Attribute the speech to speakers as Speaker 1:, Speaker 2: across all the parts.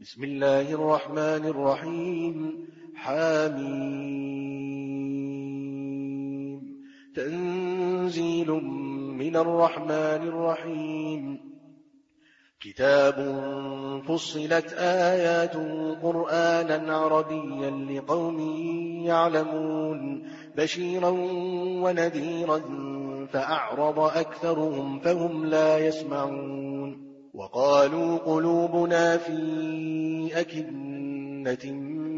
Speaker 1: بسم الله الرحمن الرحيم. حميم. تنزيل من الرحمن الرحيم. كتاب فصلت آيات قرآنا عربيا لقوم يعلمون بشيرا ونذيرا فأعرض أكثرهم فهم لا يسمعون. وقالوا قلوبنا في أكنة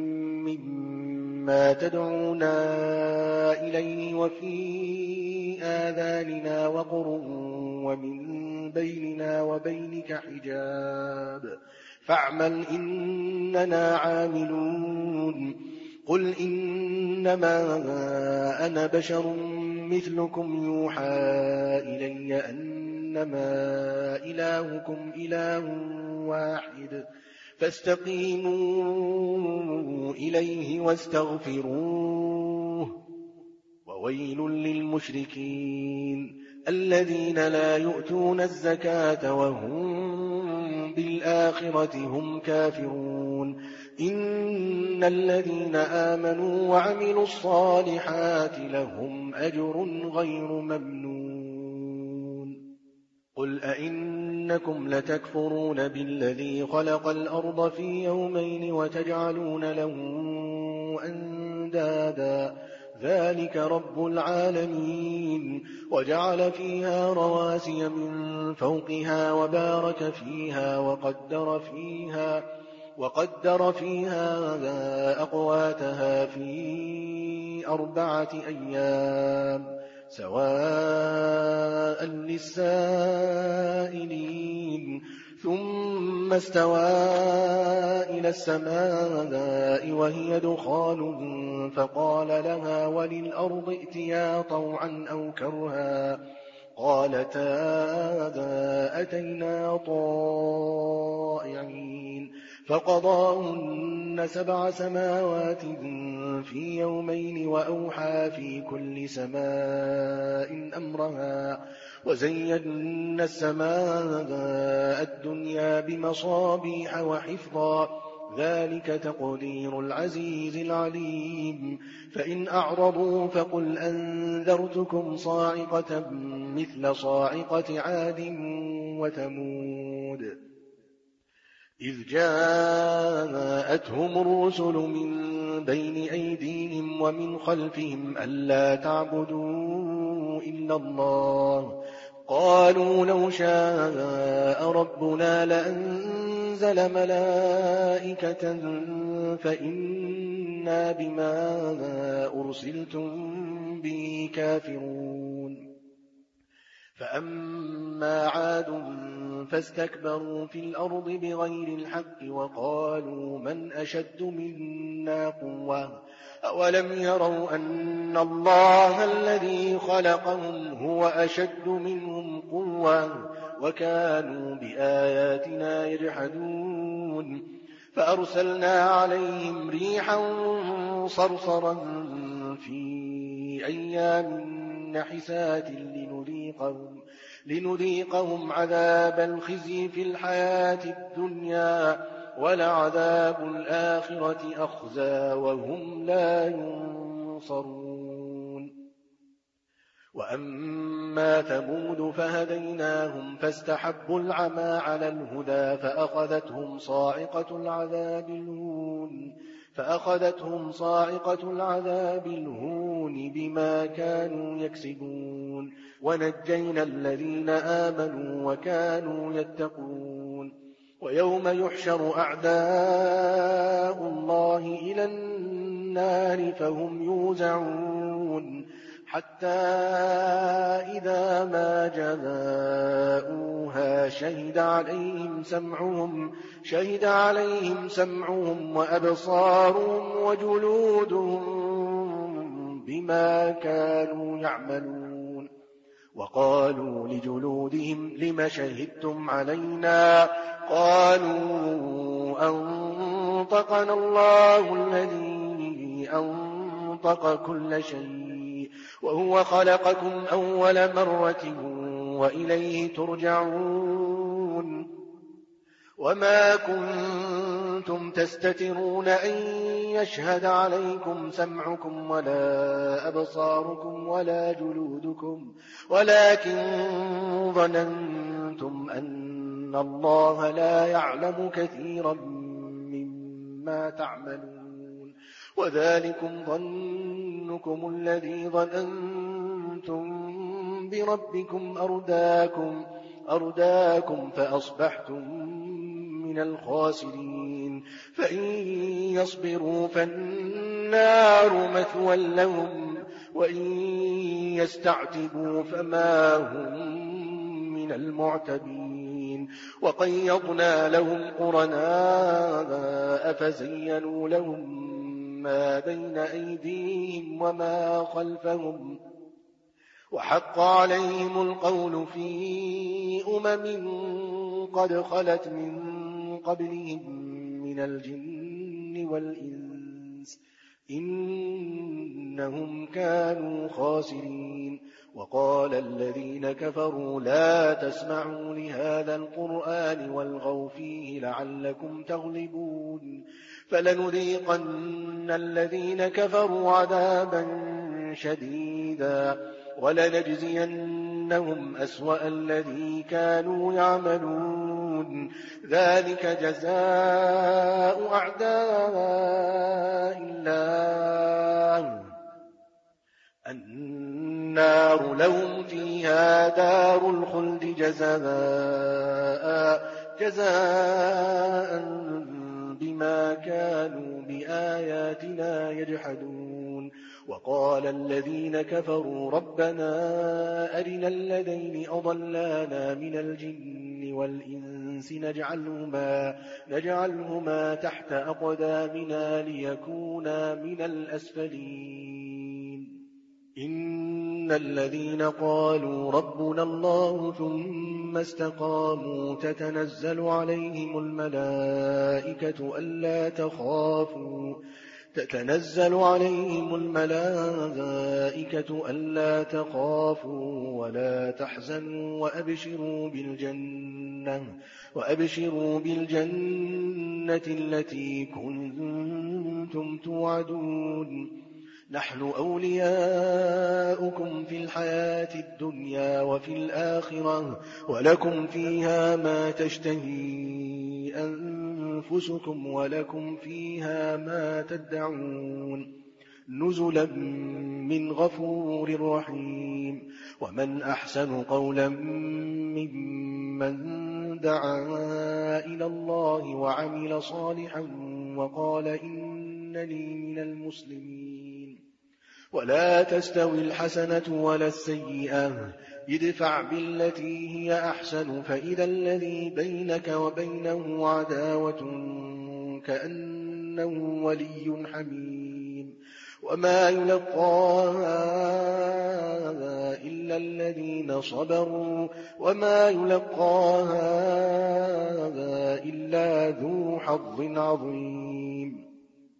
Speaker 1: مما تدعونا إليه وفي آذاننا وقر ومن بيننا وبينك حجاب فاعمل إننا عاملون. قل إنما أنا بشر مثلكم يوحى إلي أنما إلهكم إله واحد فاستقيموا إليه واستغفروه. وويل للمشركين الذين لا يؤتون الزكاة وهم بالآخرة هم كافرون. إن الذين آمنوا وعملوا الصالحات لهم أجر غير ممنون. قل أئنكم لتكفرون بالذي خلق الأرض في يومين وتجعلون له أندادا ذلك رب العالمين. وجعل فيها رواسي من فوقها وبارك فيها وقدر فيها أقواتها في 4 أيام سواء للسائلين. ثم استوى إلى السماء وهي دخان فقال لها وللأرض ائتيا طوعا أو كرها قالتا أتينا طائعين. فقضاهن 7 سماوات في يومين وأوحى في كل سماء أمرها وزينا السماء الدنيا بمصابيح وحفظا ذلك تقدير العزيز العليم. فإن أعرضوا فقل أنذرتكم صاعقة مثل صاعقة عاد وثمود إذ جاءتهم الرسل من بين أيديهم ومن خلفهم ألا تعبدوا إلا الله قالوا لو شاء ربنا لأنزل ملائكة فإنا بما أرسلتم به كافرون. فأما عاد فاستكبروا في الأرض بغير الحق وقالوا من أشد منا قوة أولم يروا أن الله الذي خلقهم هو أشد منهم قوة وكانوا بآياتنا يجحدون. فأرسلنا عليهم ريحا صرصرا في أيام نحسات لنذيقهم عذاب الخزي في الحياة الدنيا ولعذاب الآخرة أخزى وهم لا ينصرون. وأما ثمود فهديناهم فاستحبوا العمى على الهدى فأخذتهم صاعقة العذاب الهون بما كانوا يكسبون. ونجينا الذين آمنوا وكانوا يتقون. ويوم يحشر أعداء الله إلى النار فهم يوزعون حتى إذا ما جاءوها شهد عليهم سمعهم وأبصارهم وجلودهم بما كانوا يعملون. وقالوا لجلودهم لم شهدتم علينا قالوا أنطقنا الله الذي أنطق كل شيء وهو خلقكم أول مرة وإليه ترجعون. وما كنتم كنتم تستترون أن يشهد عليكم سمعكم ولا أبصاركم ولا جلودكم ولكن ظننتم أن الله لا يعلم كثيرا مما تعملون وذلكم ظنكم الذي ظننتم بربكم أرداكم فأصبحتم من الخاسرين فإن يصبروا فالنار مثوى لهم وإن يستعتبوا فما هم من المعتبين وقيضنا لهم قرناء فزينوا لهم ما بين أيديهم وما خلفهم وحق عليهم القول في قد خلت من قبلهم من الجن والإنس إنهم كانوا خاسرين وقال الذين كفروا لا تسمعوا لهذا القرآن والغوا فيه لعلكم تغلبون فلنذيقن الذين كفروا عذابا شديدا ولنجزينهم أسوأ الذي كانوا يعملون ذلك جزاء أعداء الله النار لهم فيها دار الخلد جزاء بما كانوا بآياتنا يجحدون وقال الذين كفروا ربنا أرنا الذين أضلانا من الجن والإنس نجعلهما تحت أقدامنا ليكونا من الأسفلين إن الذين قالوا ربنا الله ثم استقاموا تتنزل عليهم الملائكة ألا تخافوا ولا تحزنوا وأبشروا بالجنة التي كنتم توعدون نحن أولياؤكم في الحياة الدنيا وفي الآخرة ولكم فيها ما تشتهي أنفسكم ولكم فيها ما تدعون نزلا من غفور رحيم ومن أحسن قولا ممن دعا إلى الله وعمل صالحا وقال إنني من المسلمين ولا تستوي الحسنة ولا السيئة ادفع بالتي هي أحسن فإذا الذي بينك وبينه عداوة كأنه ولي حميم وما يلقاها إلا الذين صبروا وما يلقاها إلا ذو حظ عظيم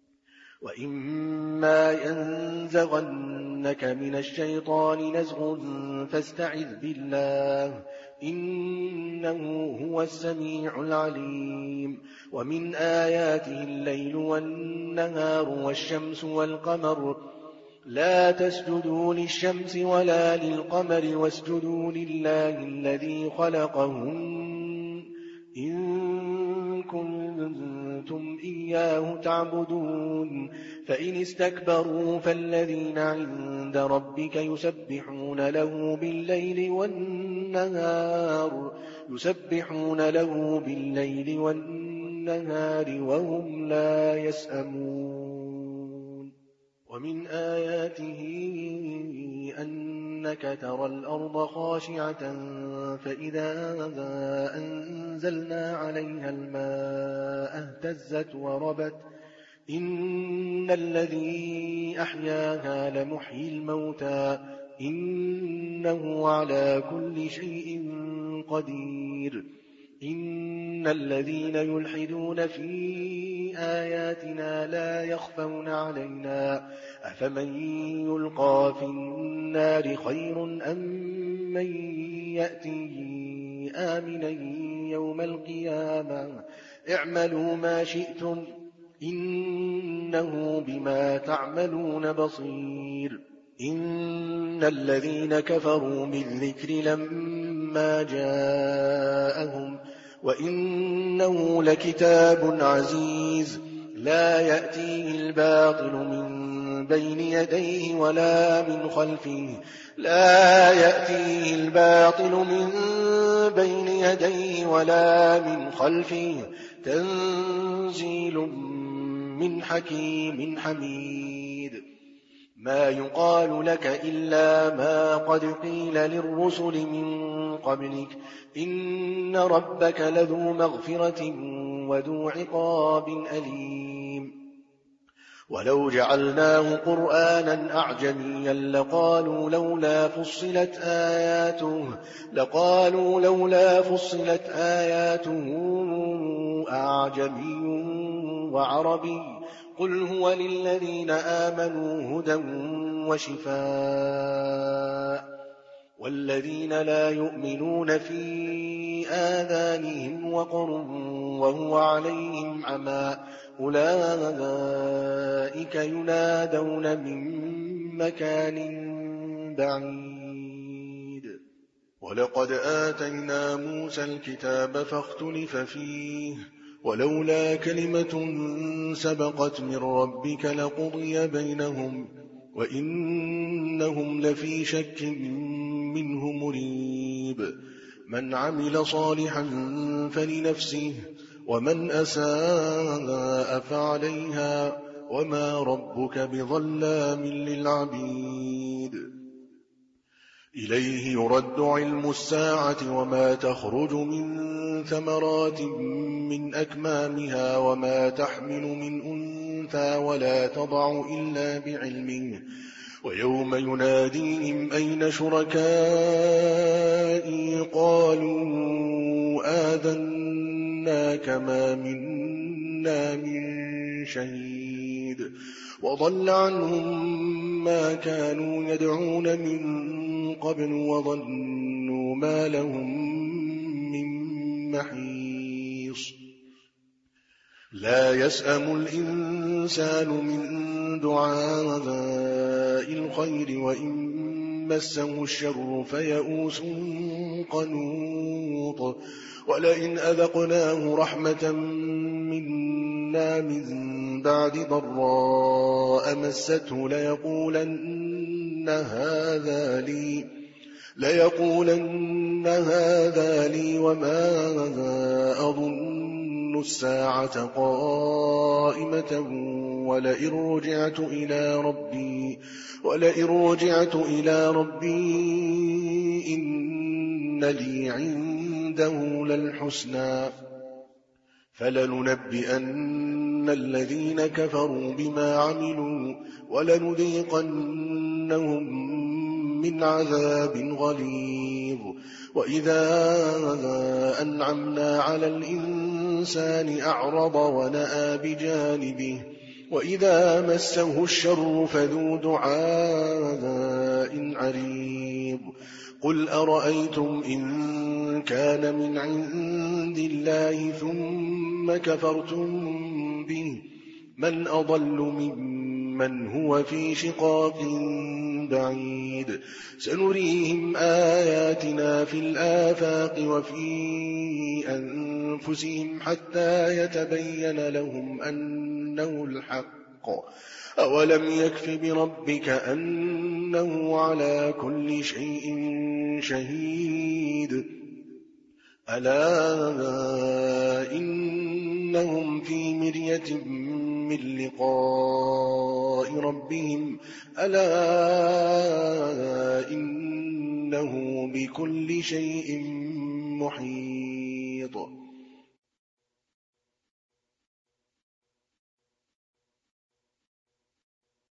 Speaker 1: وإما ينزغنك من الشيطان نزغ فاستعذ بالله إنه هو السميع العليم ومن آياته الليل والنهار والشمس والقمر لا تسجدوا للشمس ولا للقمر واسجدوا لله الذي خلقهن إن كنتم إياه تعبدون فإن استكبروا فالذين عند ربك يسبحون له بالليل والنهار وهم لا يسأمون ومن آياته أنك ترى الأرض خاشعة فإذا أنزلنا عليها الماء اهتزت وربت إن الذي أحياها لمحيي الموتى إنه على كل شيء قدير إن الذين يلحدون في آياتنا لا يخفون علينا أفمن يلقى في النار خير أم من يأتي آمنا يوم القيامة اعملوا ما شئتم إنه بما تعملون بصير إن الذين كفروا بالذكر لما جاءهم وإنه لكتاب عزيز لا يأتيه الباطل من بين يديه ولا من خلفه لا يأتيه الباطل من بين يديه ولا من خلفه تنزيل من حكيم حميد ما يقال لك إلا ما قد قيل للرسل من قبلك إن ربك لذو مغفرة وذو عقاب أليم ولو جعلناه قرآنا أعجميا لقالوا لولا فصلت آياته أعجمي وعربي قل هو للذين آمنوا هدى وشفاء والذين لا يؤمنون في آذانهم وقر وهو عليهم عمى أولئك ينادون من مكان بعيد ولقد آتينا موسى الكتاب فاختلف فيه ولولا كلمة سبقت من ربك لقضي بينهم وإنهم لفي شك منه مريب من عمل صالحا فلنفسه ومن أساء فعليها وما ربك بظلام للعبيد إليه يرد علم الساعة وما تخرج من ثمرات من أكمامها وما تحمل من أنثى ولا تضع إلا بعلمه ويوم يناديهم أين شركائي قالوا آذناك ما منا من شهيد وضل عنهم ما كانوا يدعون من قبل وظنوا ما لهم من محيص لا يسأم الإنسان من دعاء الخير وإن مسه الشر فيئوس قنوط ولئن أذقناه رحمة منا من بعد ضراء مسته ليقولن هذا لي وما أظن الساعة قائمة ولئن رجعت إلى ربي إن لي عنده للحسنى فلننبئن الذين كفروا بما عملوا ولنذيقنهم من عذاب غليظ وإذا أنعمنا على الإنسان أعرض ونأى بجانبه وإذا مسه الشر فذو دعاء عريض قل أرأيتم إن كان من عند الله ثم كفرتم به من أضل ممن هو في شقاق بعيد سنريهم آياتنا في الآفاق وفي أنفسهم حتى يتبين لهم أنه الحق أولم يكف بربك أنه على كل شيء شهيد ألا إنهم في مرية من لقاء ربهم ألا إنه بكل شيء محيط